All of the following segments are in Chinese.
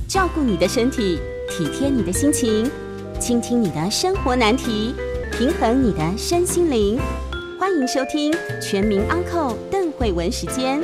照顾你的身体，体贴你的心情，倾听你的生活难题，平衡你的身心灵。欢迎收听全民安扣邓惠文时间。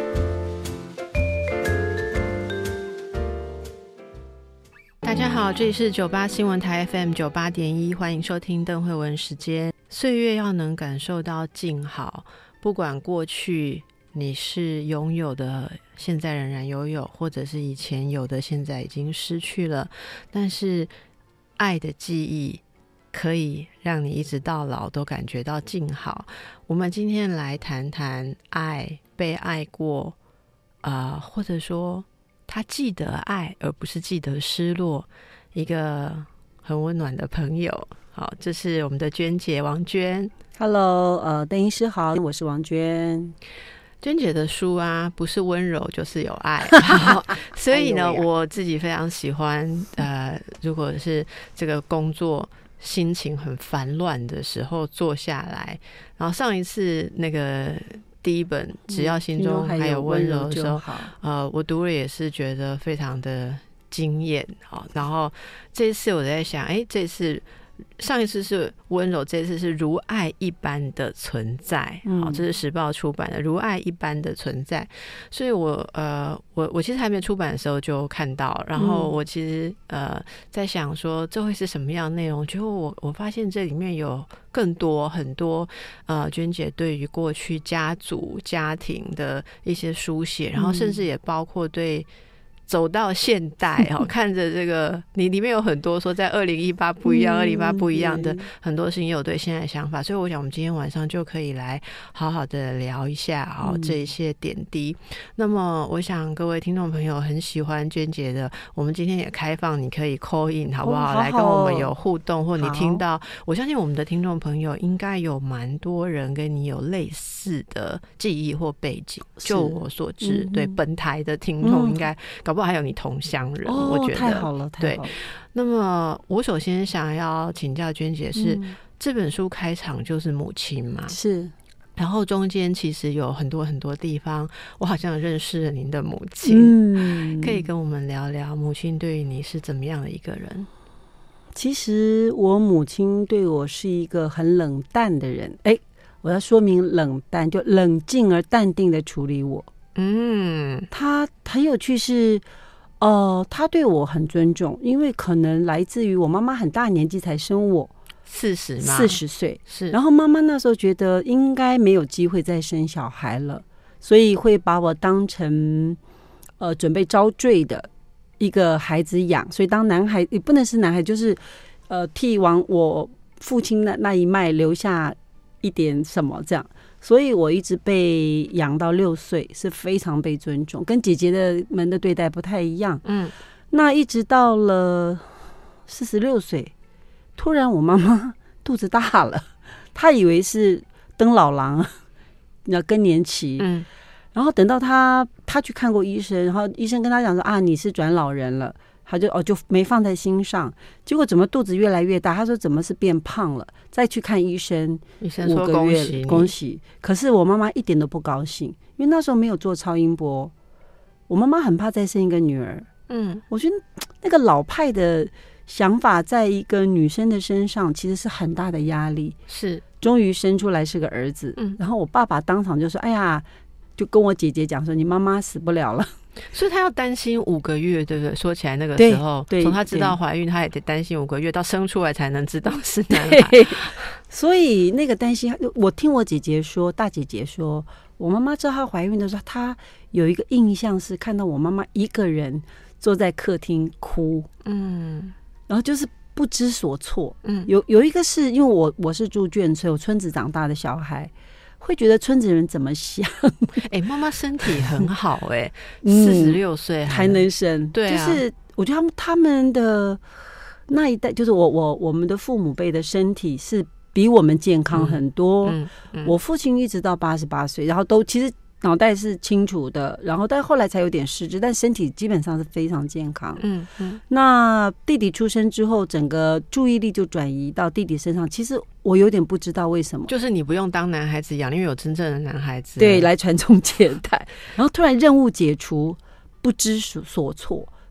大家好，这里是98新闻台 FM98.1， 欢迎收听邓惠文时间。岁月要能感受到静好，不管过去你是拥有的，现在仍然拥有，或者是以前有的，现在已经失去了，但是爱的记忆可以让你一直到老都感觉到静好。我们今天来谈谈爱，被爱过，或者说他记得爱而不是记得失落，一个很温暖的朋友。好，这是我们的娟姐王娟。 Hello， 邓医师好，我是王娟。 娟姐的书啊，不是温柔就是有爱所以呢我自己非常喜欢如果是这个工作心情很烦乱的时候坐下来，然后上一次那个第一本只要心中还有温柔的时候，我读了也是觉得非常的惊艳。然后这一次我在想，这次上一次是温柔，这次是如爱一般的存在。这是时报出版的如爱一般的存在。所以我其实还没出版的时候就看到，然后我其实在想说这会是什么样的内容，结果我发现这里面有更多很多娟姐对于过去家族家庭的一些书写，然后甚至也包括对走到现代看着这个你里面有很多说在2018不一样2018不一样的很多事情，有对现在的想法。所以我想我们今天晚上就可以来好好的聊一下这一些点滴。那么我想各位听众朋友很喜欢娟姐的，我们今天也开放你可以 call in 好不好，来跟我们有互动，或你听到，我相信我们的听众朋友应该有蛮多人跟你有类似的记忆或背景。就我所知，对本台的听众应该搞不好还有你同乡人。我觉得太好了，太好了。 对，那么我首先想要请教娟姐是，这本书开场就是母亲嘛？ 是。 然后中间其实有很多很多地方我好像认识了您的母亲。可以跟我们聊聊母亲对于你是怎么样的一个人？ 其实我母亲对我是一个很冷淡的人。我要说明冷淡，就冷静而淡定的处理我。他很有趣是他对我很尊重，因为可能来自于我妈妈很大年纪才生我 ，40吗 ？40岁是。 然后妈妈那时候觉得应该没有机会再生小孩了，所以会把我当成准备招赘的一个孩子养，所以当男孩也不能是男孩，就是替往我父亲的那一脉留下一点什么这样。所以我一直被养到6岁，是非常被尊重，跟姐姐们的对待不太一样。那一直到了46岁，突然我妈妈肚子大了，她以为是登老郎，要更年期。然后等到她去看过医生，然后医生跟她讲说你是转老人了，他就没放在心上。结果怎么肚子越来越大？他说怎么是变胖了？再去看医生， 医生说 5个月恭喜。可是我妈妈一点都不高兴，因为那时候没有做超音波，我妈妈很怕再生一个女儿。我觉得那个老派的想法在一个女生的身上其实是很大的压力。 是， 终于生出来是个儿子。然后我爸爸当场就说：“哎呀，就跟我姐姐讲说，你妈妈死不了了。” 所以他要担心5个月，对不对？说起来那个时候，从他知道怀孕，他也得担心5个月，到生出来才能知道是男孩。 所以那个担心，我听我姐姐说，大姐姐说，我妈妈知道她怀孕的时候，她有一个印象是看到我妈妈一个人坐在客厅哭，然后就是不知所措。有一个是因为我是住眷村，我村子长大的小孩。会觉得村子人怎么想？ 妈妈身体很好46岁还能生。对啊，就是我觉得他们的那一代，就是我们的父母辈的身体是比我们健康很多。我父亲一直到88岁，然后都其实脑袋是清楚的，然后但后来才有点失智，但身体基本上是非常健康。那弟弟出生之后，整个注意力就转移到弟弟身上。其实我有点不知道为什么， 就是你不用当男孩子养，因为有真正的男孩子对来传宗接代。然后突然任务解除，不知所措，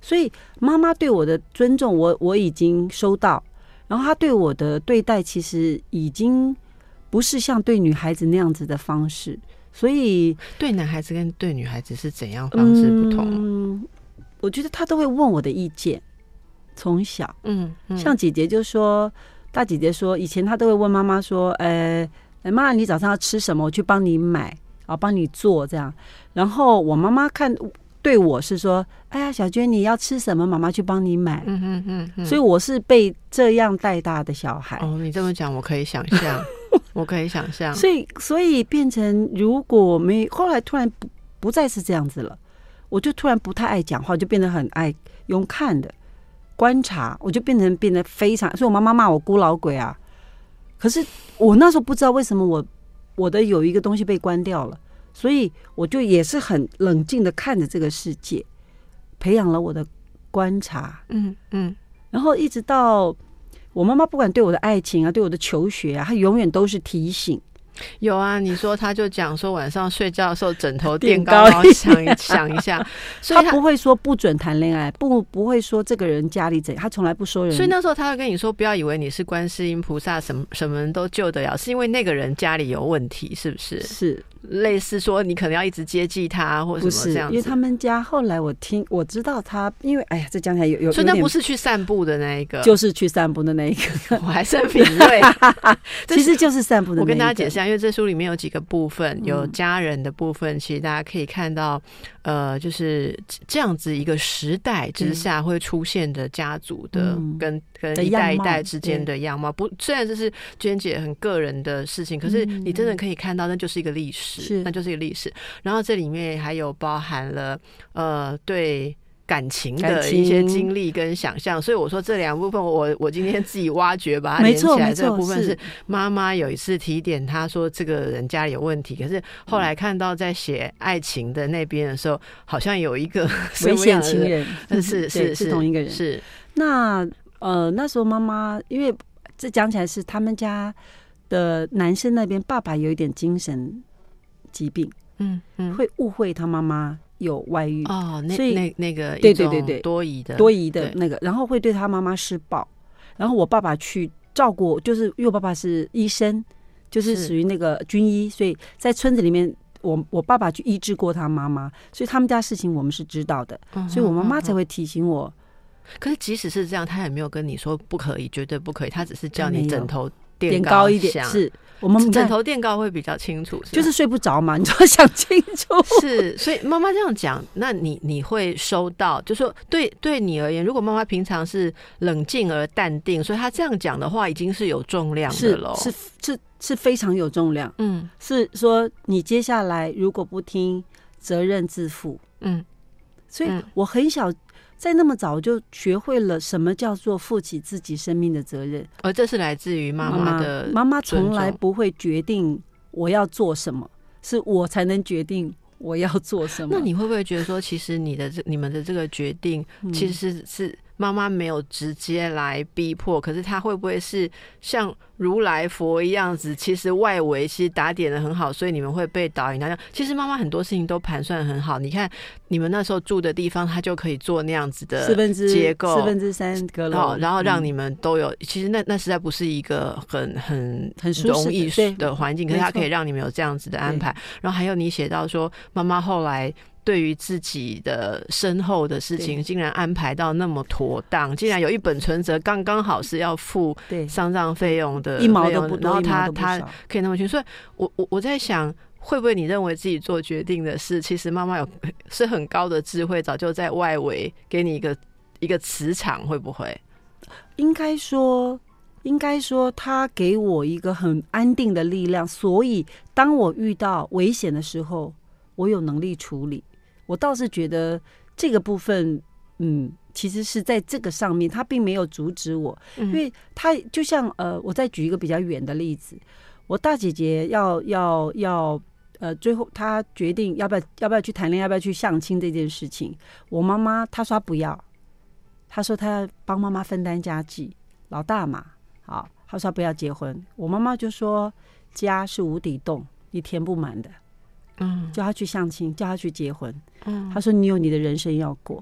所以妈妈对我的尊重我已经收到，然后她对我的对待其实已经不是像对女孩子那样子的方式，所以对男孩子跟对女孩子是怎样方式不同？ 我觉得她都会问我的意见，从小，像姐姐就说，大姐姐说，以前她都会问妈妈说，妈，你早上要吃什么？我去帮你买，帮你做这样。然后我妈妈对我是说，哎呀，小娟你要吃什么？妈妈去帮你买。所以我是被这样带大的小孩。 哦，你这么讲，我可以想象，我可以想象。 所以变成，如果后来突然不再是这样子了，我就突然不太爱讲话，就变得很爱用看的观察，我就变得非常。所以我妈妈骂我孤老鬼啊。可是我那时候不知道为什么我的有一个东西被关掉了。所以我就也是很冷静的看着这个世界，培养了我的观察，然后一直到我妈妈不管对我的爱情啊，对我的求学啊，她永远都是提醒。 有啊，你说他就讲说晚上睡觉的时候枕头垫高，然后想一下，所以他不会说不准谈恋爱，不会说这个人家里怎样，他从来不说人。 所以那时候他会跟你说，不要以为你是观世音菩萨，什么人都救得了，是因为那个人家里有问题，是不是？ 是类似说你可能要一直接济他，或者什么这样子。 因为他们家后来我知道他，因为哎呀，这讲起来有， 所以那不是去散步的那一个， 就是去散步的那一个。 我还是很敏锐， 其实就是散步的那一个。 我跟大家解释一下，因为这书里面有几个部分，有家人的部分，其实大家可以看到，就是这样子一个时代之下会出现的家族的跟一代一代之间的样貌。虽然这是娟姐很个人的事情，可是你真的可以看到，那就是一个历史，那就是一个历史。然后这里面还有包含了对感情的一些经历跟想象，所以我说这两部分我今天自己挖掘把它连起来。这个部分是妈妈有一次提点他说这个人家里有问题，可是后来看到在写爱情的那边的时候，好像有一个危险情人， 是同一个人。是那时候妈妈，因为这讲起来是他们家的男生那边爸爸有一点精神疾病，会误会他妈妈有外遇所以那个对多疑的那个，然后会对他妈妈施暴，然后我爸爸去照顾，就是因为我爸爸是医生，就是属于那个军医，所以在村子里面我爸爸去医治过他妈妈，所以他们家事情我们是知道的，所以我妈妈才会提醒我。 可是即使是这样，他也没有跟你说不可以，绝对不可以，他只是叫你枕头垫高一点。是我们枕头垫高会比较清楚， 就是睡不着嘛，你就要想清楚。 是，所以妈妈这样讲，那你会收到，就说对你而言，如果妈妈平常是冷静而淡定，所以她这样讲的话，已经是有重量的了， 是非常有重量。是说你接下来如果不听，责任自负。所以我很小。在那么早就学会了什么叫做负起自己生命的责任， 而这是来自于妈妈的妈妈从来不会决定我要做什么，是我才能决定我要做什么。 那你会不会觉得说，其实你们的这个决定，其实是妈妈没有直接来逼迫，可是她会不会是像如来佛一样子，其实外围其实打点的很好，所以你们会被导引到。其实妈妈很多事情都盘算很好，你看你们那时候住的地方，她就可以做那样子的结构 3/4阁楼， 然后让你们都有。其实那实在不是一个很容易的环境，可是她可以让你们有这样子的安排。然后还有你写到说，妈妈后来对于自己的身后的事情竟然安排到那么妥当，竟然有一本存折刚刚好是要付丧葬费用的 ，1毛都不多， 然后他可以那么清楚。所以我在想，会不会你认为自己做决定的事，其实妈妈是很高的智慧，早就在外围给你一个磁场，会不会？ 应该说他给我一个很安定的力量，所以当我遇到危险的时候，我有能力处理。我倒是觉得这个部分其实是在这个上面他并没有阻止我，因为他就像我再举一个比较远的例子，我大姐姐要最后她决定要不要去谈恋爱，要不要去相亲这件事情，我妈妈她说她不要，她说她要帮妈妈分担家计，老大嘛，好，她说她不要结婚。我妈妈就说家是无底洞，你填不满的，叫她去相亲，叫她去结婚。她说你有你的人生要过。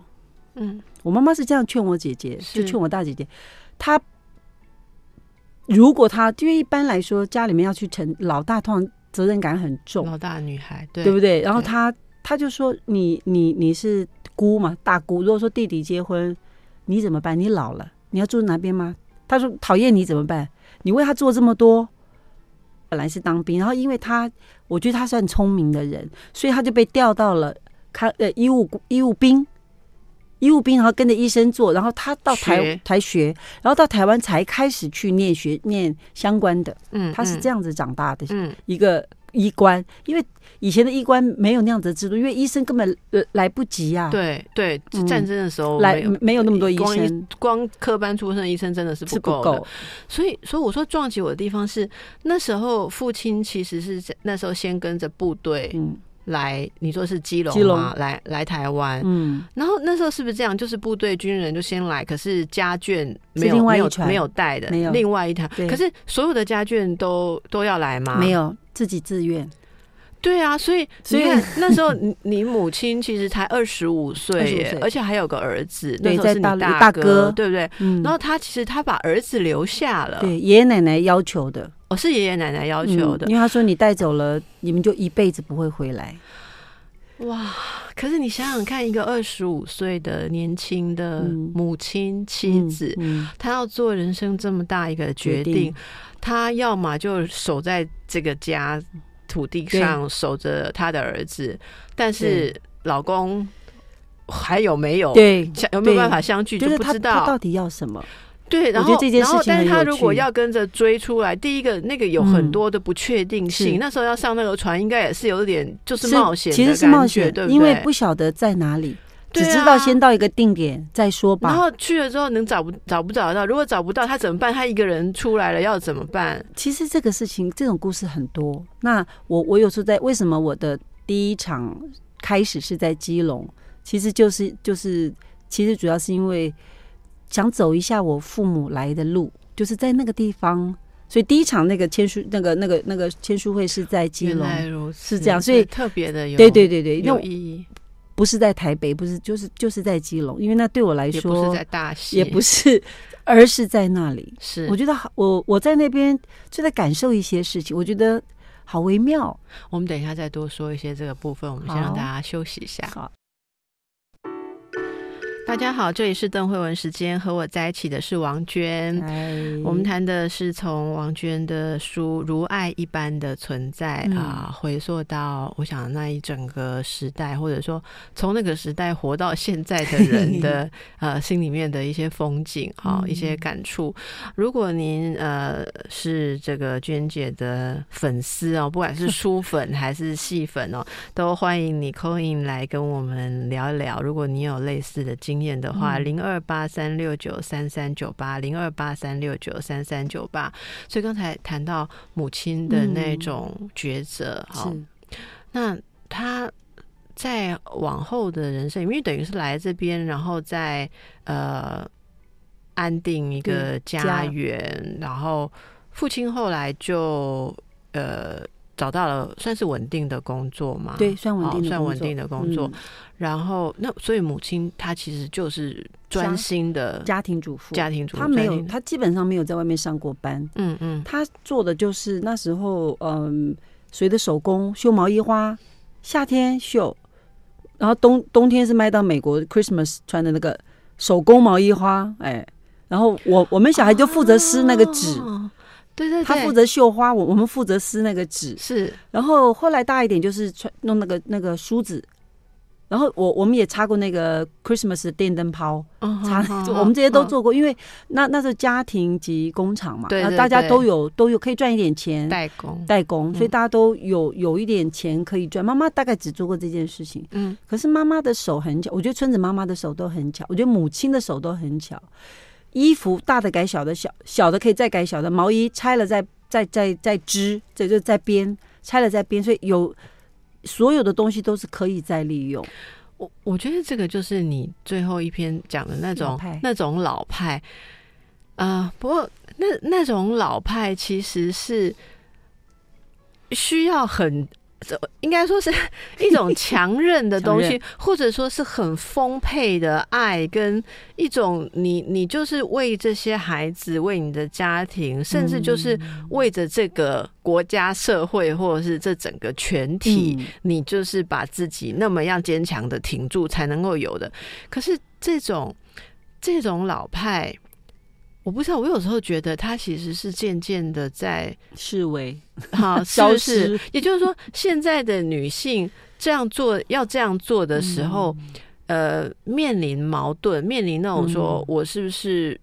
我妈妈是这样劝我姐姐，就劝我大姐姐，她如果她因为一般来说家里面要去老大，通常责任感很重， 老大女孩， 对不对？然后她就说你是姑嘛，大姑，如果说弟弟结婚，你怎么办？你老了，你要住哪边吗？她说讨厌你怎么办？你为他做这么多。本来是当兵，然后因为我觉得他是很聪明的人，所以他就被调到了医务兵，然后跟着医生做，然后他到台学，然后到台湾才开始去念相关的，他是这样子长大的一个医官，因为以前的医官没有那样子的制度，因为医生根本来不及啊。 对，战争的时候没有那么多医生， 光科班出身的医生真的是不够的。所以我说撞击我的地方是那时候父亲其实是那时候先跟着部队来，你说是基隆吗？来台湾，然后那时候是不是这样？就是部队军人就先来，可是家眷没有带的，另外一条。可是所有的家眷都要来吗？ 没有，自己自愿。 对啊，所以你看那时候你母亲其实才25岁耶，而且还有个儿子，那时候是你大哥，对不对？然后其实他把儿子留下了， 对，爷爷奶奶要求的， 是爷爷奶奶要求的， 因为他说你带走了，你们就一辈子不会回来。 哇！可是你想想看，一个25岁的年轻的母亲妻子，她要做人生这么大一个决定，她要么就守在这个家土地上守着他的儿子，但是老公还有没有办法相聚就不知道， 他到底要什么。 对，然后但是他如果要跟着追出来，第一个那个有很多的不确定性，那时候要上那个船，应该也是有点就是冒险的感觉， 其实是冒险， 对不对？ 因为不晓得在哪里。只知道先到一个定点再说吧。 然后去了之后能找不找得到？如果找不到他怎么办？他一个人出来了要怎么办？ 其实这个事情这种故事很多。那我有时候为什么我的第一场开始是在基隆？其实其实主要是因为想走一下我父母来的路，就是在那个地方。所以第一场那个签书那个签书会是在基隆， 原来如此， 是这样，所以特别的对， 有意义。 不是在台北，不是就是在基隆，因为那对我来说也不是在大溪， 也不是，而是在那里。 是， 我觉得我在那边就在感受一些事情，我觉得好微妙。 我们等一下再多说一些这个部分，我们先让大家休息一下。 好。 大家好，这里是邓慧文时间，和我在一起的是王娟。我们谈的是从王娟的书《如爱一般的存在》回溯到我想那一整个时代，或者说从那个时代活到现在的人的心里面的一些风景一些感触。如果您是这个娟姐的粉丝不管是书粉还是戏粉都欢迎你 call in 来跟我们聊一聊。如果你有类似的经验的话，0283693398，0283693398。所以刚才谈到母亲的那种抉择，那他在往后的人生，因为等于是来这边，然后再安定一个家园，然后父亲后来就找到了算是稳定的工作嘛？ 对，算稳定的工作。然后所以母亲她其实就是专心的家庭主妇，她基本上没有在外面上过班。她做的就是那时候随着手工绣毛衣花，夏天绣，然后冬天是卖到美国 Christmas 穿的那个手工毛衣花，然后我们小孩就负责撕那个纸。 对， 他负责绣花，我们负责撕那个纸。 是， 然后后来大一点就是弄那个梳子，然后我们也插过那个 Christmas 的电灯泡，我们这些都做过，因为那是家庭及工厂嘛， 对， 大家都有可以赚一点钱， 代工， 所以大家都有一点钱可以赚。妈妈大概只做过这件事情，可是妈妈的手很巧，我觉得村子妈妈的手都很巧，我觉得母亲的手都很巧。衣服大的改小的，小的可以再改小的，毛衣拆了再织，这就再编，拆了再编，所以所有的东西都是可以再利用。 我觉得这个就是你最后一篇讲的那种老派，不过那种老派其实是需要很应该说是一种强韧的东西，或者说是很丰沛的爱，跟一种你就是为这些孩子，为你的家庭，甚至就是为着这个国家社会，或者是这整个全体，你就是把自己那么样坚强的挺住才能够有的。可是这种老派，我不知道，我有时候觉得他其实是渐渐的在式微消失。也就是说，现在的女性要这样做的时候，面临矛盾，面临那种说我是不是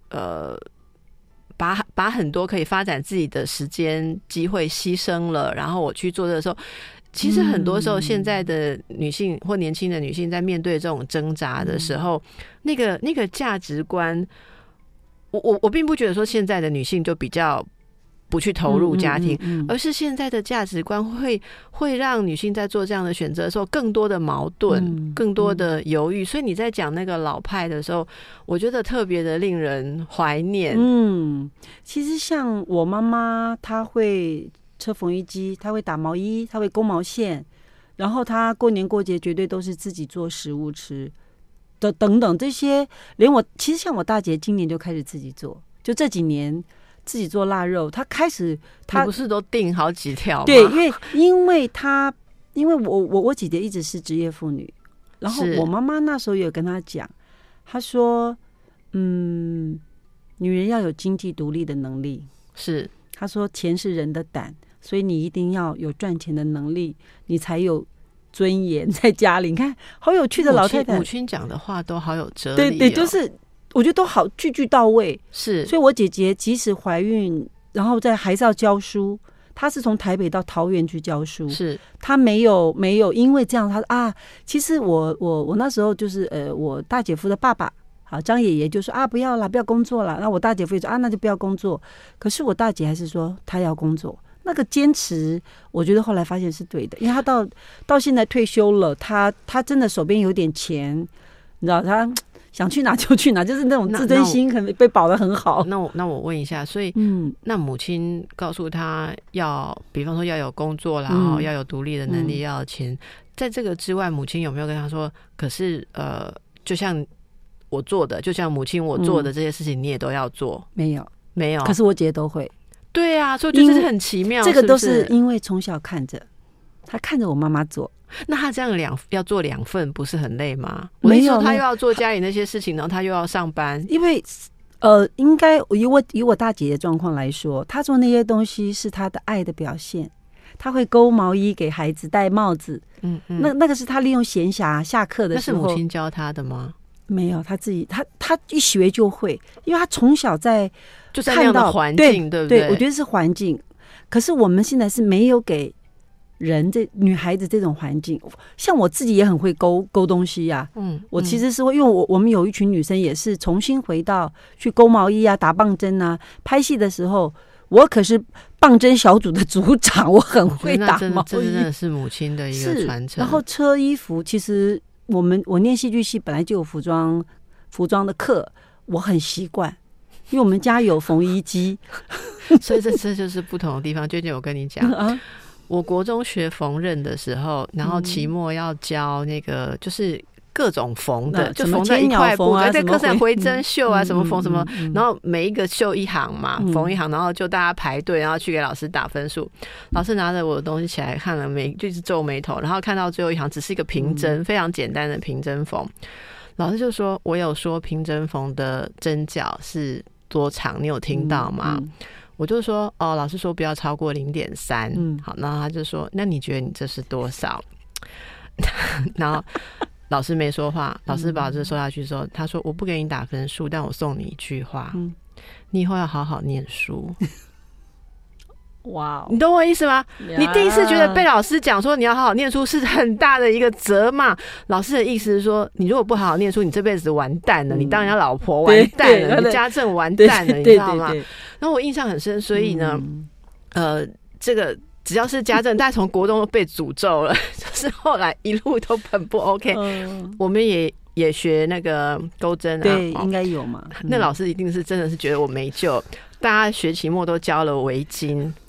把很多可以发展自己的时间机会牺牲了，然后我去做的时候。其实很多时候，现在的女性或年轻的女性在面对这种挣扎的时候，那个价值观。我并不觉得说现在的女性就比较不去投入家庭，而是现在的价值观会让女性在做这样的选择的时候更多的矛盾，更多的犹豫。所以你在讲那个老派的时候，我觉得特别的令人怀念。 其实像我妈妈，她会车缝衣机，她会打毛衣，她会勾毛线，然后她过年过节绝对都是自己做食物吃。的等等这些，连我其实像我大姐今年就开始自己做，就这几年自己做腊肉，她开始你不是都订好几条吗？ 对，因为我姐姐一直是职业妇女，然后我妈妈那时候也有跟她讲，她说，女人要有经济独立的能力， 是她说钱是人的胆，所以你一定要有赚钱的能力，你才有尊严在家里。你看好有趣的老太太， 母亲讲的话都好有哲理。 对，就是我觉得都好句句到位。 是， 所以我姐姐即使怀孕，然后还是要教书，她是从台北到桃园去教书。 是， 她没有因为这样，她其实我那时候就是我大姐夫的爸爸。好，张爷爷就说不要啦，不要工作了。那我大姐夫也说那就不要工作。可是我大姐还是说她要工作。那个坚持，我觉得后来发现是对的，因为他到现在退休了，他真的手边有点钱，你知道，他想去哪就去哪，就是那种自尊心可能被保得很好。 那我问一下，所以那母亲告诉他比方说要有工作啦，要有独立的能力，要有钱，在这个之外，母亲有没有跟他说？可是就像我做的，就像母亲我做的这些事情，你也都要做？没有。可是我姐都会。对啊，所以就是很奇妙。这个都是因为从小看着，他看着我妈妈做。那他这样要做2份，不是很累吗？没有，他又要做家里那些事情，然后他又要上班。因为应该以我大姐的状况来说，她做那些东西是她的爱的表现。她会勾毛衣给孩子，戴帽子。那个是她利用闲暇下课的时候。那是母亲教她的吗？没有，她自己，她一学就会，因为她从小就在那样的环境，对不对？我觉得是环境。可是我们现在是没有给女孩子这种环境。像我自己也很会勾东西呀。我其实是会，因为我们有一群女生也是重新回到去勾毛衣啊、打棒针啊。拍戏的时候，我可是棒针小组的组长，我很会打毛衣。这真的是母亲的一个传承。然后车衣服，其实我念戏剧系本来就有服装的课，我很习惯。因为我们家有缝衣机，所以这就是不同的地方。最近我跟你讲，我国中学缝纫的时候，然后期末要教那个就是各种缝的，就缝在一块布，在课上回针绣啊，什么缝什么，然后每一个绣一行嘛，缝一行，然后就大家排队，然后去给老师打分数。老师拿着我的东西起来看了，就是皱眉头，然后看到最后一行只是一个平针，非常简单的平针缝。老师就说：“我有说平针缝的针脚是多长，你有听到吗？”我就说：“老师说不要超过0.3。”好，然后他就说：“那你觉得你这是多少？”然后老师没说话，老师把这收下去之后，他说：“我不给你打分数，但我送你一句话，你以后要好好念书。”哇，你懂我意思吗？你第一次觉得被老师讲说你要好好念书是很大的一个责骂。老师的意思是说，你如果不好好念书，你这辈子完蛋了，你当人家老婆完蛋了，你家政完蛋了，你知道吗？然后我印象很深，所以呢，这个只要是家政，大概从国中都被诅咒了，就是后来一路都很不 OK。我们也学那个钩针啊，对，应该有嘛。那老师一定是真的是觉得我没救，大家学期末都交了围巾。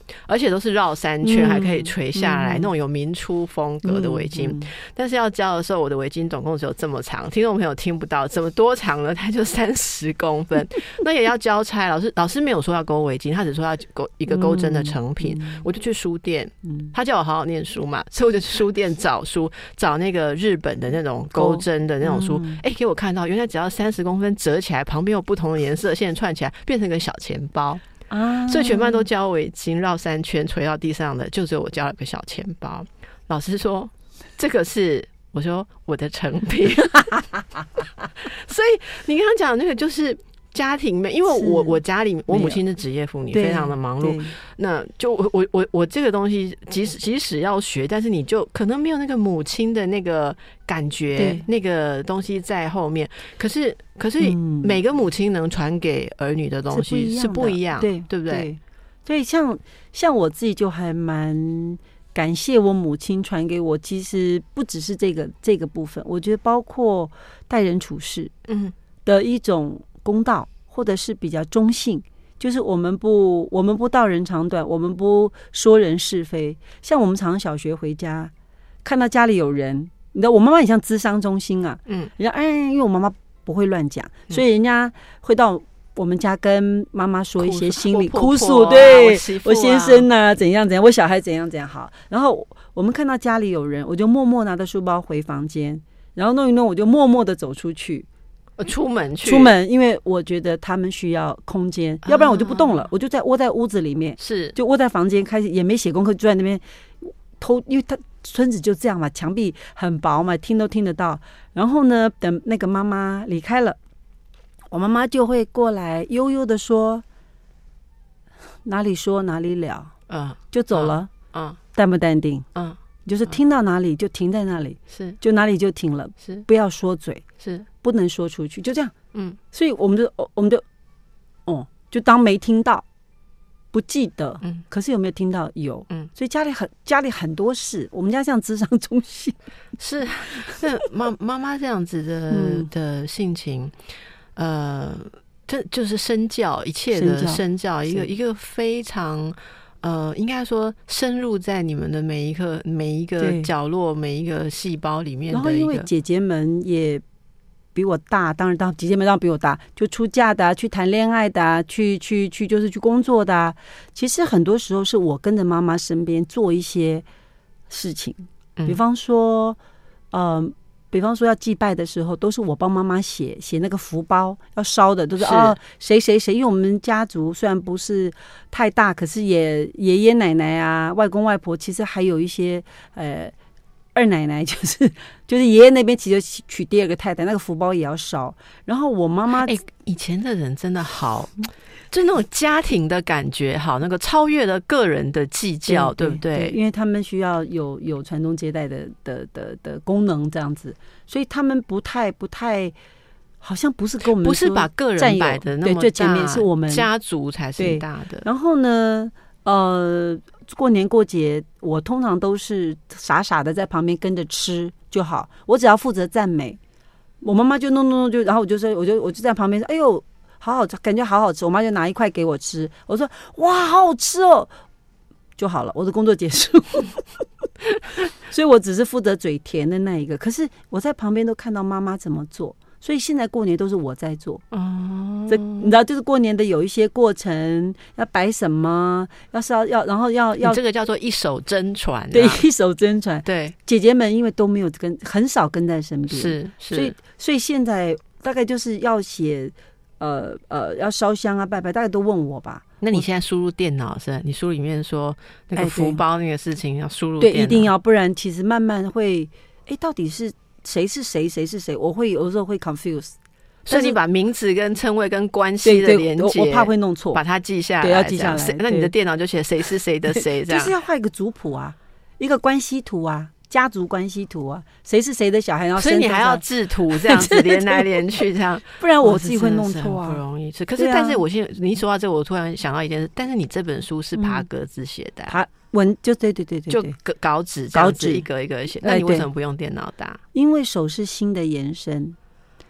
而且都是绕3圈，还可以垂下来，那种有民初风格的围巾。但是要教的时候，我的围巾总共只有这么长，听众朋友听不到，怎么多长呢？它就30公分。那也要交差，老师没有说要钩围巾，他只说要钩一个钩针的成品。我就去书店，他叫我好好念书嘛，所以我就去书店找书，找那个日本的那种钩针的那种书。给我看到原来只要30公分折起来，旁边有不同的颜色线串起来，变成一个小钱包。所以全班都教围巾绕3圈垂到地上的，就只有我教了个小钱包。老师说这个是，我说我的成品。所以你刚刚讲的那个就是家庭因为我家里我母亲是职业妇女，非常的忙碌，那就我这个东西即使要学，但是你就可能没有那个母亲的那个感觉，那个东西在后面。可是每个母亲能传给儿女的东西是不一样，对不对？ 对，像我自己就还蛮感谢我母亲传给我，其实不只是这个部分，我觉得包括待人处事的一种公道，或者是比较中性，就是我们不道人长短，我们不说人是非。像我们常常小学回家，看到家里有人，你知道我妈妈很像咨商中心啊，人家因为我妈妈不会乱讲，所以人家会到我们家跟妈妈说一些心里哭诉，对，我先生啊怎样怎样，我小孩怎样怎样好。然后我们看到家里有人，我就默默拿着书包回房间，然后弄一弄，我就默默的走出去。 出门， 因为我觉得他们需要空间，要不然我就不动了，我就窝在屋子里面，就窝在房间，开始也没写功课，就在那边偷，因为他村子就这样嘛，墙壁很薄嘛，听都听得到。然后呢，等那个妈妈离开了，我妈妈就会过来悠悠的说哪里说哪里了，就走了，淡不淡定？就是听到哪里就停在哪里，就哪里就停了，不要说嘴，不能说出去，就这样。所以我们就当没听到，不记得。可是有没有听到？有。所以家里很多事，我们家像咨商中心。 是，妈妈这样子的性情，这就是身教，一切的身教，一个非常。应该说深入在你们的每一个角落，每一个细胞里面的。然后因为姐姐们也比我大，当然姐姐们当然比我大，就出嫁的去谈恋爱的去就是去工作的其实很多时候是我跟着妈妈身边做一些事情，比方说要祭拜的时候，都是我帮妈妈写那个福包要烧的，都是谁谁谁。因为我们家族虽然不是太大，可是也爷爷奶奶啊、外公外婆，其实还有一些二奶奶，就是爷爷那边其实娶第二个太太，那个福包也要烧。然后我妈妈， 以前的人真的好。就那种家庭的感觉好，那个超越了个人的计较， 对不对？ 因为他们需要有传宗接代的功能这样子，所以他们不太好像不是跟我们不是把个人摆的那么大， 最前面是我们家族才是大的。 然后呢过年过节我通常都是傻傻的在旁边跟着吃就好，我只要负责赞美，我妈妈就弄就，然后我就在旁边说哎呦好好吃，感觉好好吃，我妈就拿一块给我吃，我说哇好好吃哦就好了，我的工作结束。所以我只是负责嘴甜的那一个，可是我在旁边都看到妈妈怎么做，所以现在过年都是我在做。你知道就是过年的有一些过程要摆什么，然后要这个叫做一手真传对，一手真传。 对， 姐姐们因为都没有很少跟在身边， 是所以现在大概就是要写要烧香啊拜拜，大概都问我吧。 那你现在输入电脑是吧？你书里面说那个福包那个事情要输入电脑， 对，一定要，不然其实慢慢会到底是谁是谁，谁是谁，我会有时候会 confuse。 所以你把名字跟称谓跟关系的连接， 我怕会弄错， 把它记下来， 对，要记下来。 那你的电脑就写谁是谁的谁，这样就是要画一个族谱啊，一个关系图啊。家族关系图啊，谁是谁的小孩，然后所以你还要制图这样子连来连去这样， 不然我自己会弄错啊， 不容易。可是，但是我现在你一说到这个，我突然想到一件事，但是你这本书是爬格子写的， 就对， 就稿纸这样子一个一个写，那你为什么不用电脑打？ 因为手是心的延伸，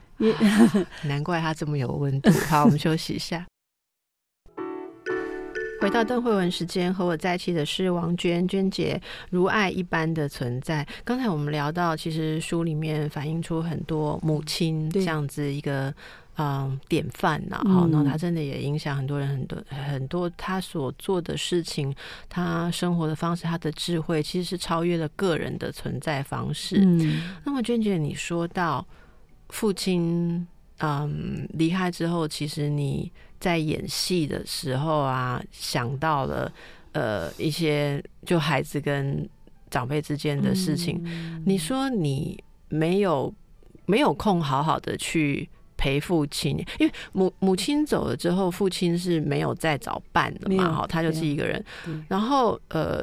难怪它这么有温度。好，我们休息一下。 回到邓慧文时间，和我在一起的是王娟姐，如爱一般的存在。刚才我们聊到，其实书里面反映出很多母亲这样子一个典范呐，然后他真的也影响很多人，很多他所做的事情，他生活的方式，他的智慧，其实是超越了个人的存在方式。那么娟姐，你说到父亲离开之后，其实你在演戏的时候啊，想到了一些就孩子跟长辈之间的事情。你说你没有空好好的去陪父亲，因为母亲走了之后，父亲是没有再找伴的嘛，他就是一个人。然后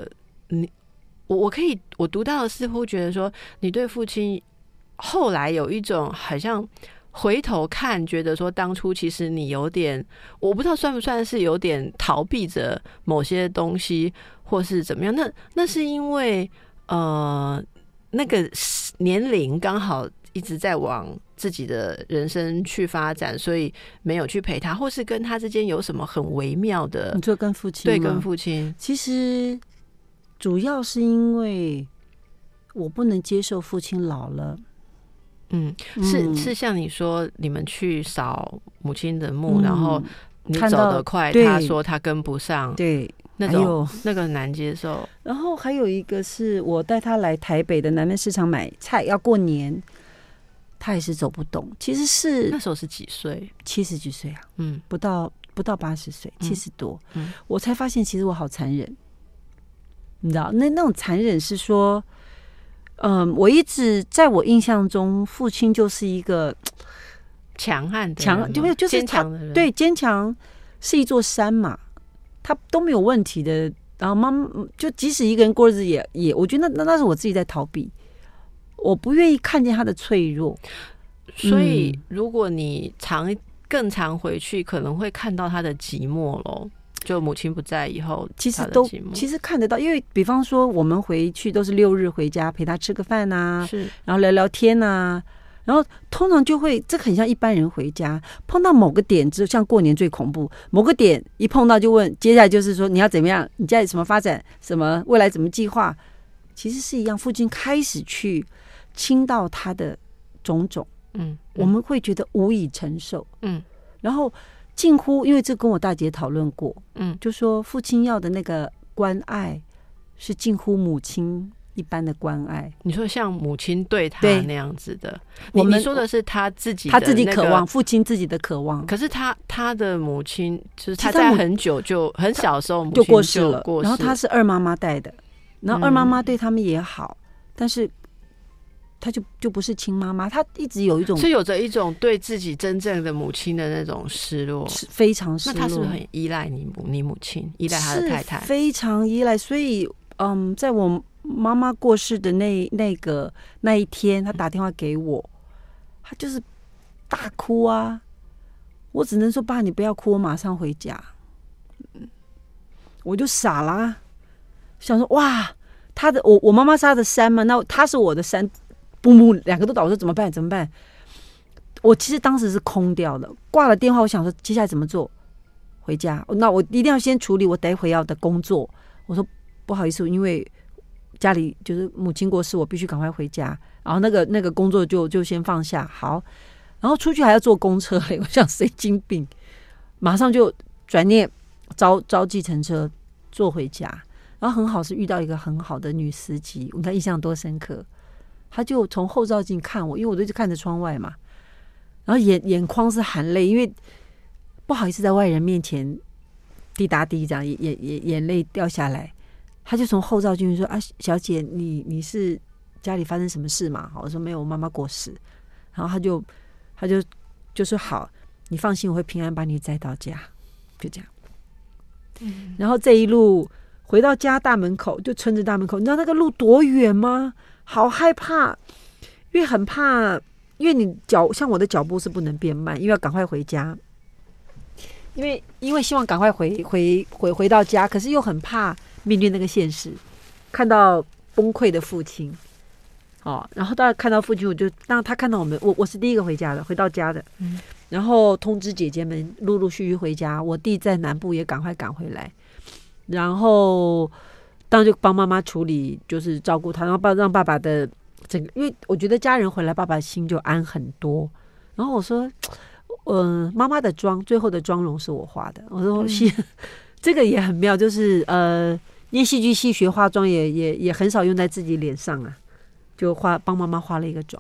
我读到的似乎觉得说，你对父亲后来有一种好像回头看，觉得说当初其实你有点，我不知道算不算是有点逃避着某些东西，或是怎么样。那是因为那个年龄刚好一直在往自己的人生去发展，所以没有去陪他，或是跟他之间有什么很微妙的？ 你说跟父亲？ 对，跟父亲。 其实主要是因为我不能接受父亲老了。 是像你说，你们去扫母亲的墓，然后你走得快，他说他跟不上， 对， 那个很难接受。 然后还有一个是我带他来台北的南门市场买菜，要过年，他也是走不动。其实是那时候是几岁 ？70几岁啊，不到80岁，70多。我才发现其实我好残忍，你知道，那种残忍是说。我一直在我印象中，父亲就是一个强悍的人， 就是坚强的人。 对，坚强是一座山嘛，他都没有问题的。然后妈妈就即使一个人过日子也，我觉得那是我自己在逃避，我不愿意看见他的脆弱。 所以，如果你更常回去，可能会看到他的寂寞咯。就母亲不在以后， 其实看得到，因为比方说我们回去都是6日回家陪他吃个饭啊， 是， 然后聊聊天啊，然后通常就会这很像一般人回家，碰到某个点就像过年最恐怖，某个点一碰到就问，接下来就是说你要怎么样，你家里什么发展，什么未来怎么计划，其实是一样，父亲开始去倾倒他的种种，我们会觉得无以承受，然后。近乎，因为这跟我大姐讨论过，就说父亲要的那个关爱是近乎母亲一般的关爱。 你说像母亲对他那样子的，你说的是他自己的、 他自己渴望，父亲自己的渴望。 可是他的母亲就是他在很久就很小的时候母亲就过世了，然后他是二妈妈带的，然后二妈妈对他们也好，但是。他就不是亲妈妈，他一直有一种， 是有着一种对自己真正的母亲的那种失落， 非常失落。 那他是不是很依赖你母亲，依赖他的太太？ 非常依赖。所以，在我妈妈过世的那一天，他打电话给我，他就是大哭啊。我只能说爸，你不要哭，我马上回家。我就傻啦，想说哇，我妈妈是他的山嘛，那他是我的山。两个都倒，我说怎么办？我其实当时是空掉的，挂了电话，我想说接下来怎么做？回家，那我一定要先处理我待会要的工作。我说不好意思，因为家里就是母亲过世，我必须赶快回家。然后那个工作就先放下，好。然后出去还要坐公车，我想神经病，马上就转念招计程车坐回家。然后很好是遇到一个很好的女司机，我印象多深刻。他就从后照镜看我，因为我都一直看着窗外嘛，然后眼眶是含泪，因为不好意思在外人面前滴答滴这样眼泪掉下来。他就从后照镜说：“啊，小姐，你是家里发生什么事嘛？”我说：“没有，我妈妈过世。”然后他就说：“好，你放心，我会平安把你载到家。”就这样。然后这一路回到家大门口，就村子大门口，你知道那个路多远吗？好害怕，因为很怕，因为你像我的脚步是不能变慢，因为要赶快回家，因为希望赶快回到家，可是又很怕面对那个现实，看到崩溃的父亲，然后到看到父亲，我就让他看到我们，我是第一个回家的，回到家的， 然后通知姐姐们陆陆续续回家，我弟在南部也赶快赶回来，然后当然就帮妈妈处理，就是照顾她，然后让爸爸的整个，因为我觉得家人回来，爸爸心就安很多。然后我说，妈妈的妆，最后的妆容是我化的。我说这个也很妙，就是因为戏剧系学化妆也很少用在自己脸上啊，就帮妈妈化了一个妆。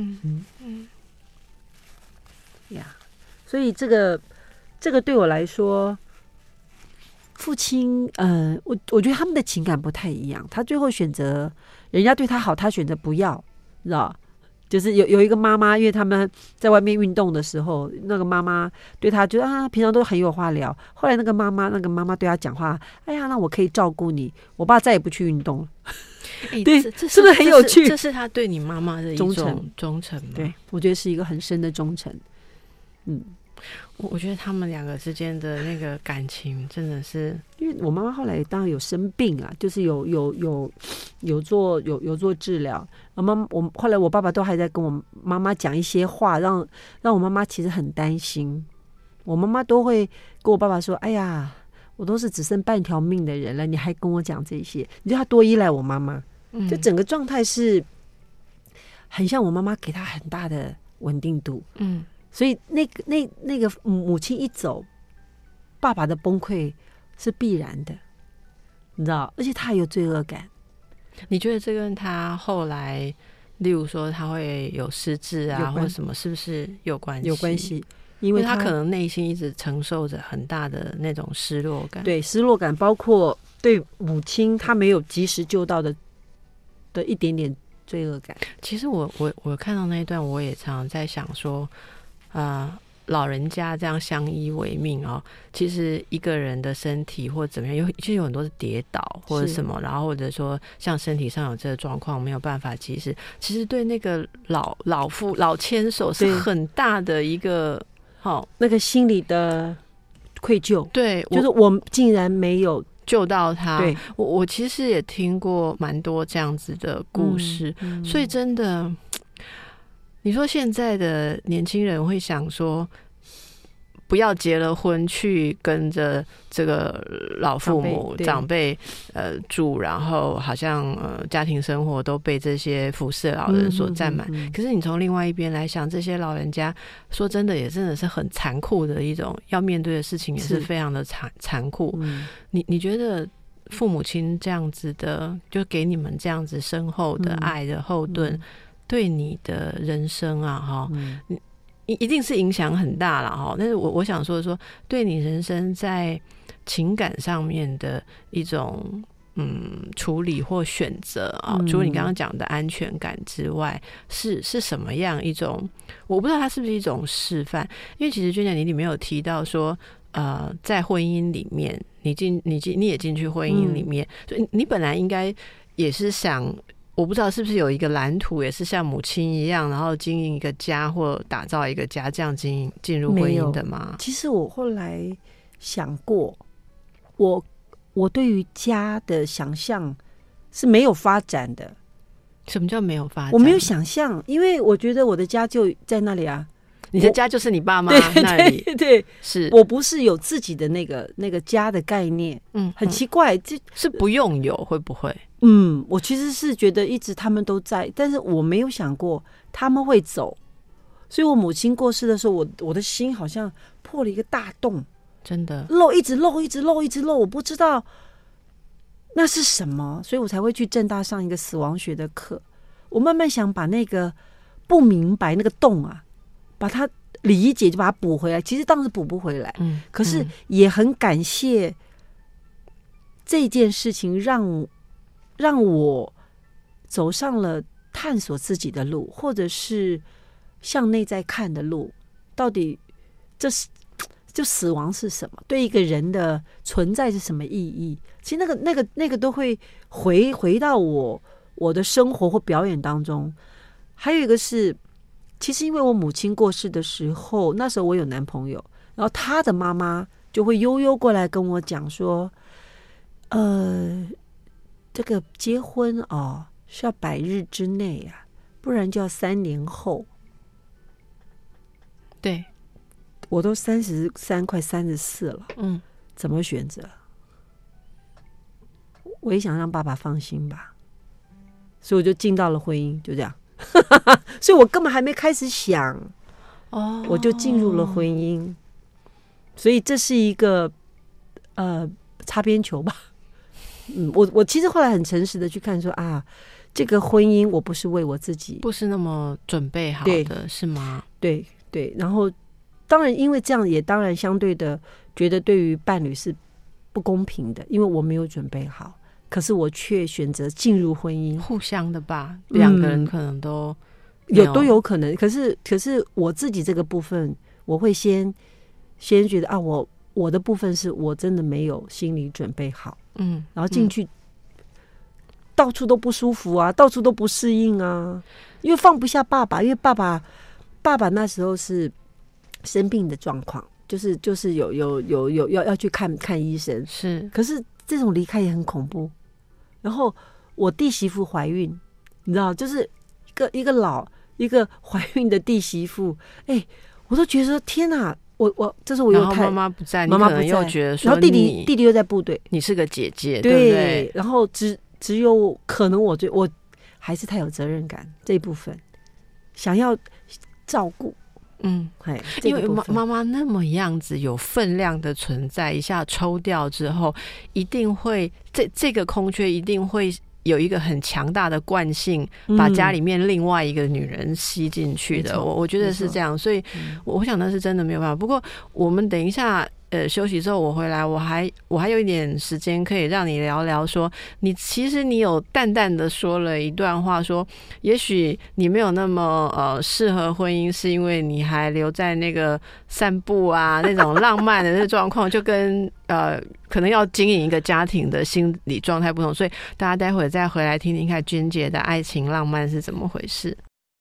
呀，所以这个对我来说，父亲，我觉得他们的情感不太一样。他最后选择人家对他好，他选择不要，知道？就是有一个妈妈，因为他们在外面运动的时候，那个妈妈对他就平常都很有话聊。后来那个妈妈对他讲话，哎呀，那我可以照顾你。我爸再也不去运动了。对，这是不是很有趣？ 这是他对你妈妈的一种忠诚吗？ 对，我觉得是一个很深的忠诚。 我觉得他们两个之间的那个感情真的是， 因为我妈妈后来当然有生病啊，就是有做治疗。我后来我爸爸都还在跟我妈妈讲一些话，让我妈妈其实很担心。我妈妈都会跟我爸爸说：“哎呀，我都是只剩半条命的人了，你还跟我讲这些？”你觉得他多依赖我妈妈？就整个状态是很像我妈妈给他很大的稳定度。所以那个母亲一走，爸爸的崩溃是必然的，你知道，而且他也有罪恶感。 你觉得这跟他后来，例如说他会有失智啊，或者什么，是不是有关系？ 有关系， 因为他可能内心一直承受着很大的那种失落感。 对，失落感包括对母亲他没有及时救到的一点点罪恶感。 其实我看到那一段，我也常常在想说。老人家这样相依为命哦，其实一个人的身体或怎么样，其实有很多是跌倒或者什么，然后或者说像身体上有这个状况没有办法及时，其实对那个老牵手是很大的一个那个心理的愧疚。 对， 就是我竟然没有救到他。 对， 我其实也听过蛮多这样子的故事，所以真的。你说现在的年轻人会想说，不要结了婚去跟着这个老父母长辈住，然后好像家庭生活都被这些服侍老人所占满。可是你从另外一边来想，这些老人家说真的也真的是很残酷的一种要面对的事情，也是非常的残酷。你觉得父母亲这样子的，就给你们这样子深厚的爱的后盾？对你的人生啊，一定是影响很大了哈。但是我想说，对你人生在情感上面的一种处理或选择啊，除了你刚刚讲的安全感之外，是什么样一种？我不知道它是不是一种示范，因为其实娟姐你里面有提到说，在婚姻里面，你也进去婚姻里面，所以你本来应该也是想。我不知道是不是有一个蓝图，也是像母亲一样，然后经营一个家或打造一个家，这样进入婚姻的吗？ 其实我后来想过，我对于家的想象是没有发展的。 什么叫没有发展？ 我没有想象，因为我觉得我的家就在那里啊。 你的家就是你爸妈那里， 对， 是我不是有自己的那个家的概念，很奇怪， 是不用有，会不会？ 我其实是觉得一直他们都在，但是我没有想过他们会走，所以我母亲过世的时候，我的心好像破了一个大洞， 真的一直漏，我不知道那是什么，所以我才会去政大上一个死亡学的课。我慢慢想把那个不明白那个洞啊。把它理解，就把它补回来。其实当时补不回来，可是也很感谢这件事情，让我走上了探索自己的路，或者是向内在看的路。到底就死亡是什么？对一个人的存在是什么意义？其实那个都会回到我的生活或表演当中。还有一个是。其实因为我母亲过世的时候，那时候我有男朋友，然后他的妈妈就会悠悠过来跟我讲说，这个结婚是要100日之内啊，不然就要3年后。 对， 我都33快34了，怎么选择？我也想让爸爸放心吧，所以我就进到了婚姻，就这样。所以我根本还没开始想，我就进入了婚姻。所以这是一个擦边球吧。我其实后来很诚实的去看说啊，这个婚姻我不是为我自己， 不是那么准备好的，是吗？ 对对，然后当然因为这样也当然相对的觉得对于伴侣是不公平的，因为我没有准备好，可是我却选择进入婚姻， 互相的吧，两个人可能都都有可能。可是我自己这个部分，我会先觉得啊，我的部分是我真的没有心理准备好，然后进去，到处都不舒服啊，到处都不适应啊，因为放不下爸爸，因为爸爸那时候是生病的状况，就是有要去看医生， 是， 可是这种离开也很恐怖。然后我弟媳妇怀孕，你知道，就是一个怀孕的弟媳妇，我都觉得说天哪，我这时候我又然后妈妈不在， 妈妈不在， 你可能又觉得说， 然后弟弟又在部队， 你是个姐姐， 对不对？ 然后只有可能我还是太有责任感这一部分，想要照顾。 因为妈妈那么样子有分量的存在，一下抽掉之后，一定会这个空缺一定会有一个很强大的惯性，把家里面另外一个女人吸进去的。我觉得是这样，所以我想那是真的没有办法。不过我们等一下休息之后我回来，我还有一点时间可以让你聊聊说，其实你有淡淡的说了一段话，说也许你没有那么适合婚姻，是因为你还留在那个散步啊那种浪漫的那状况，就跟可能要经营一个家庭的心理状态不同，所以大家待会再回来听听看娟姐的爱情浪漫是怎么回事。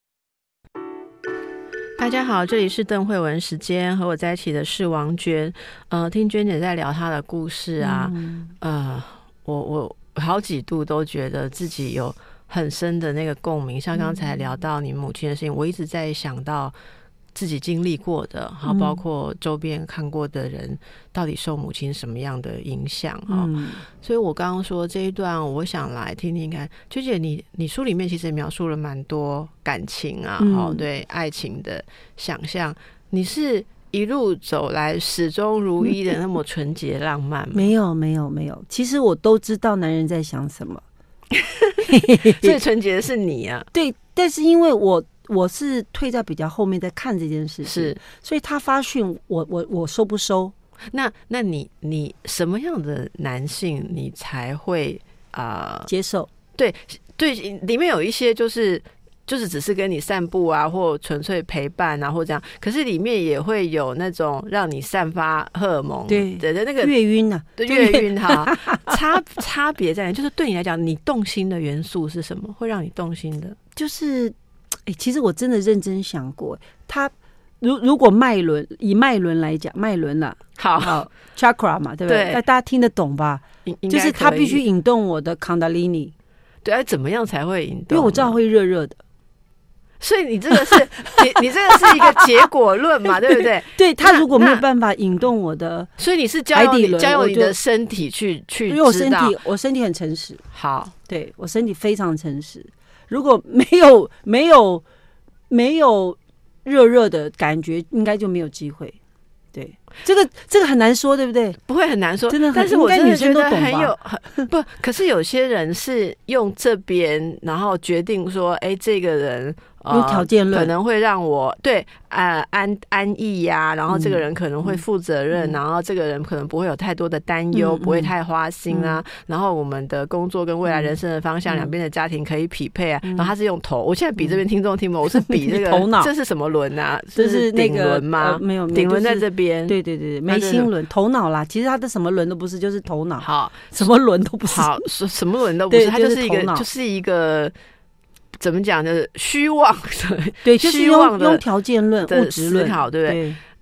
大家好，这里是邓慧文时间，和我在一起的是王娟。听娟姐在聊她的故事啊，我好几度都觉得自己有很深的那个共鸣。像刚才聊到你母亲的事情，我一直在想到自己经历过的，然后包括周边看过的人到底受母亲什么样的影响所以我刚刚说这一段我想来听听看，娟姐你书里面其实描述了蛮多感情啊，对爱情的想象，你是一路走来始终如一的那么纯洁浪漫吗？ 没有，其实我都知道男人在想什么最纯洁的是你啊。 对，但是因为我是退在比较后面在看这件事情， 是， 所以他发讯我收不收？ 那你什么样的男性你才会接受？ 对，里面有一些就是只是跟你散步啊，或纯粹陪伴啊，或这样。可是里面也会有那种让你散发荷尔蒙的那个越晕啊， 对，越晕哈。差别在哪？就是对你来讲，你动心的元素是什么？会让你动心的， 就是其实我真的认真想过，他如果以脉轮来讲，脉轮啦，好 chakra 嘛，对不对？大家听得懂吧？就是他必须引动我的 Kundalini。 对，怎么样才会引动？ 因为我知道会热热的。 所以你这个是你这个是一个结果论嘛，对不对？ 对，他如果没有办法引动我的， 所以你是交由你的身体去因为我身体很诚实。 好， 对，我身体非常诚实。如果没有热热的感觉，应该就没有机会。对，这个很难说，对不对？ 不会很难说， 真的。 但是我真的觉得不。可是有些人是用这边，然后决定说，这个人用条件论可能会让我对安逸呀，然后这个人可能会负责任，然后这个人可能不会有太多的担忧，不会太花心啊。然后我们的工作跟未来人生的方向，两边的家庭可以匹配啊。然后他是用头，我现在比这边听众听吗？我是比这个头脑， 这是什么轮啊？ 这是顶轮吗？ 没有， 顶轮在这边。 对，眉心轮，头脑啦。其实他的什么轮都不是，就是头脑。 好， 什么轮都不是。 好，什么轮都不是，它就是一个。怎么讲？就是虚妄的， 对，就是用条件论、物质论思考，对不对？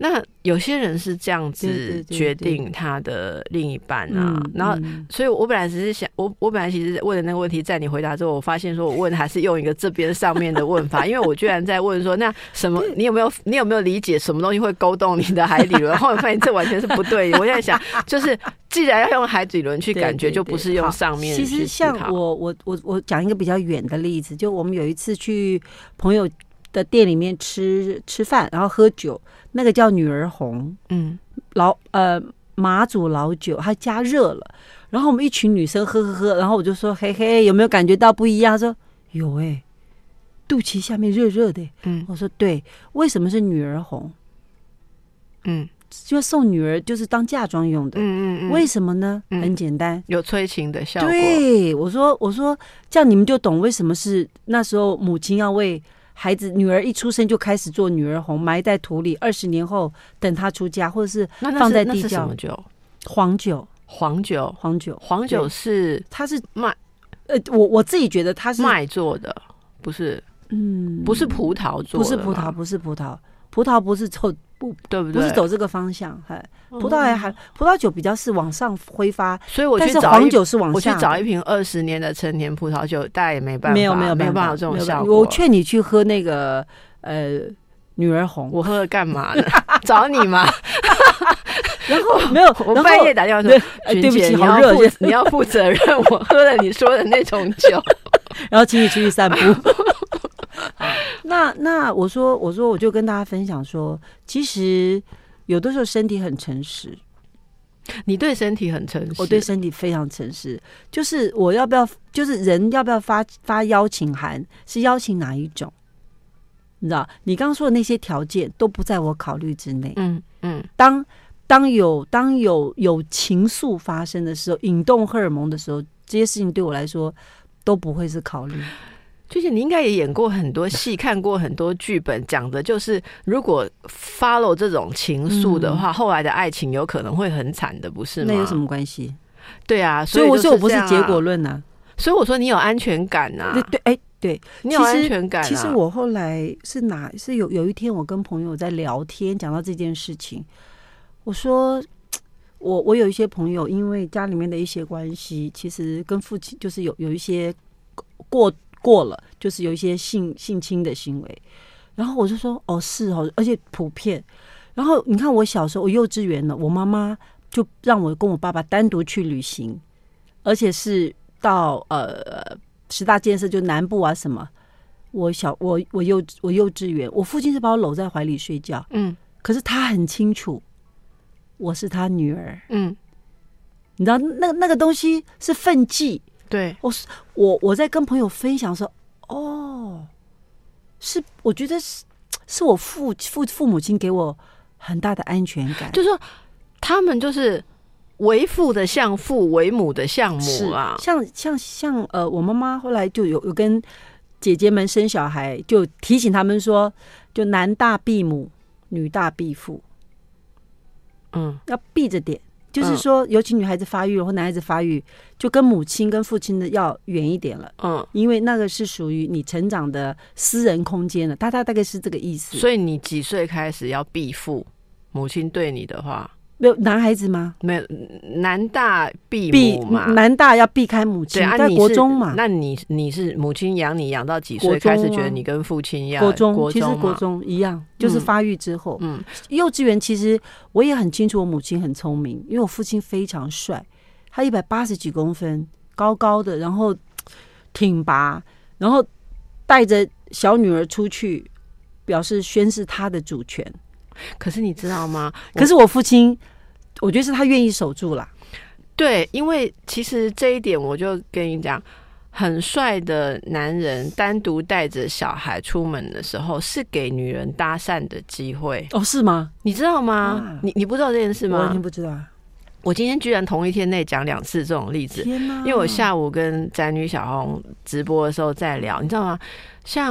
那有些人是这样子对对对对决定他的另一半啊， 嗯然后，所以我本来只是想，我本来其实问的那个问题，在你回答之后，我发现说我问还是用一个这边上面的问法，因为我居然在问说，那什么，你有没有理解什么东西会勾动你的海底轮？后来发现这完全是不对。我现在想，就是既然要用海底轮去感觉， 对对对就不是用上面去思考。 其实像我讲一个比较远的例子，就我们有一次去朋友的店里面吃饭，然后喝酒，那个叫女儿红，马祖老酒，它加热了，然后我们一群女生喝，然后我就说嘿嘿，有没有感觉到不一样？他说有肚脐下面热热的。我说对，为什么是女儿红？就送女儿就是当嫁妆用的。为什么呢？很简单， 有催情的效果。 对，我说这样你们就懂为什么是那时候母亲要为孩子女儿一出生就开始做女儿红，埋在土里，20年后等她出嫁，或者是放在地窖。 那是什么酒？ 黄酒。 黄酒是它是麦， 我自己觉得它是麦做的，不是，不是葡萄做的， 不是葡萄不是走对不对？ 不是走这个方向，葡萄酒比较是往上挥发， 所以我去找黄酒是往下。 我去找一瓶20年的陈年葡萄酒，大家也没办法， 没有办法有这种效果。 我劝你去喝那个女儿红， 我喝了干嘛呢？找你嘛。 然后没有， 我半夜打电话说， 对不起， 好热，你要负责任，我喝了你说的那种酒， 然后请你出去散步。那我说我就跟大家分享说，其实有的时候身体很诚实。 你对身体很诚实？ 我对身体非常诚实。就是我要不要，就是人要不要发邀请函，是邀请哪一种？你知道，你刚刚说的那些条件都不在我考虑之内。当有情愫发生的时候，引动荷尔蒙的时候，这些事情对我来说都不会是考虑。 就是你应该也演过很多戏，看过很多剧本，讲的就是如果 follow 这种情愫的话，后来的爱情有可能会很惨的，不是吗？ 那有什么关系？ 对啊， 所以我说我不是结果论啊。 所以我说你有安全感啊。 对， 你有安全感啊。 其实我后来是有一天我跟朋友在聊天，讲到这件事情，我说我有一些朋友因为家里面的一些关系，其实跟父亲就是有一些过了，就是有一些性侵的行为，然后我就说是而且普遍。然后你看我小时候，我幼稚园了，我妈妈就让我跟我爸爸单独去旅行，而且是到10大建设，就南部啊什么。我幼稚园，我父亲是把我搂在怀里睡觉，可是他很清楚我是他女儿，你知道那个东西是分际。 对， 我在跟朋友分享说，是我觉得是我父母亲给我很大的安全感， 就是说他们就是为父的像父，为母的像母啊。 像我妈妈后来就有跟姐姐们生小孩，就提醒他们说，就男大避母，女大避父，要避着点。就是说，尤其女孩子发育或男孩子发育，就跟母亲跟父亲的要远一点了。因为那个是属于你成长的私人空间了。他大概是这个意思。 所以你几岁开始要避父？母亲对你的话， 没有男孩子吗？ 没有，男大避母嘛， 男大要避开母亲。在国中嘛， 那你是母亲养你养到几岁开始觉得你跟父亲要国中？其实国中一样，就是发育之后。幼稚园其实我也很清楚，我母亲很聪明，因为我父亲非常帅，他180几公分，高高的，然后挺拔，然后带着小女儿出去，表示宣示他的主权。 可是你知道吗？ 可是我父亲，我觉得是他愿意守住啦。 对，因为其实这一点我就跟你讲，很帅的男人单独带着小孩出门的时候，是给女人搭讪的机会。 是吗？ 你知道吗？你不知道这件事吗？ 我完全不知道。 我今天居然同一天内讲2次这种例子， 天哪！ 因为我下午跟宅女小红直播的时候在聊，你知道吗？像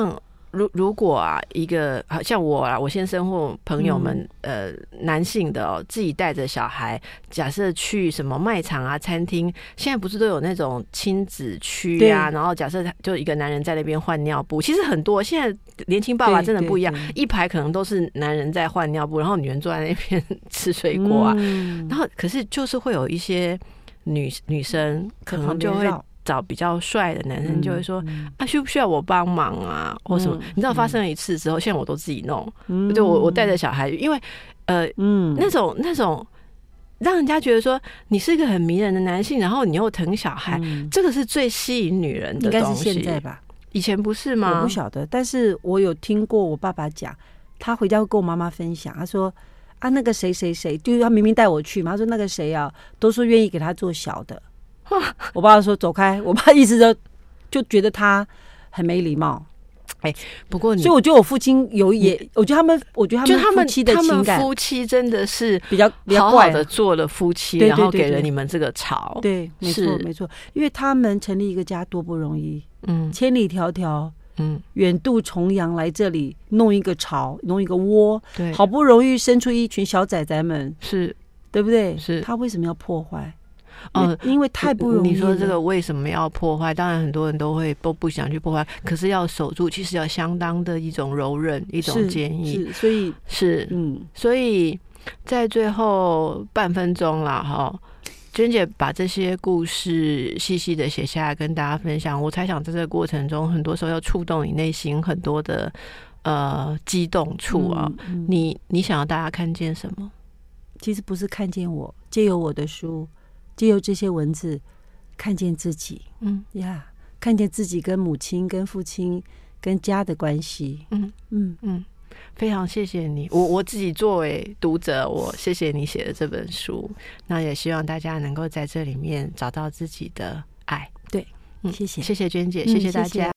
如果啊，一个像我啊，我先生或朋友们，男性的自己带着小孩，假设去什么卖场啊、餐厅，现在不是都有那种亲子区啊？然后假设就一个男人在那边换尿布，其实很多现在年轻爸爸真的不一样，一排可能都是男人在换尿布，然后女人坐在那边吃水果啊，然后可是就是会有一些女生可能就会找比较帅的男生，就会说啊，需不需要我帮忙啊，或什么？你知道发生了一次之后，现在我都自己弄，就我带着小孩，因为那种让人家觉得说你是一个很迷人的男性，然后你又疼小孩，这个是最吸引女人的东西。 应该是现在吧？ 以前不是吗？ 我不晓得，但是我有听过我爸爸讲，他回家会跟我妈妈分享，他说啊，那个谁谁谁，就是他明明带我去嘛，他说那个谁啊，都说愿意给他做小的。我爸说走开，我爸意思就觉得他很没礼貌。 不过所以我觉得我父亲我觉得他们夫妻的情感， 他们夫妻真的是比较好好的做了夫妻， 对， 然后给了你们这个巢。 对，没错没错，因为他们成立一个家多不容易，千里迢迢，远渡重洋来这里弄一个巢，弄一个窝， 对， 好不容易生出一群小崽崽们， 是对不对？ 是， 他为什么要破坏？因为太不容易了。 你说这个为什么要破坏？当然很多人都不想去破坏，可是要守住，其实要相当的一种柔韧，一种坚毅。所以在最后半分钟啦，哈，娟姐把这些故事细细的写下来跟大家分享。我猜想在这个过程中，很多时候要触动你内心很多的激动处啊。你想要大家看见什么？ 其实不是看见我，借由我的书。借由这些文字看见自己，看见自己跟母亲、跟父亲、跟家的关系， 非常谢谢你。我自己作为读者，我谢谢你写的这本书，那也希望大家能够在这里面找到自己的爱。 对，谢谢娟姐，谢谢大家。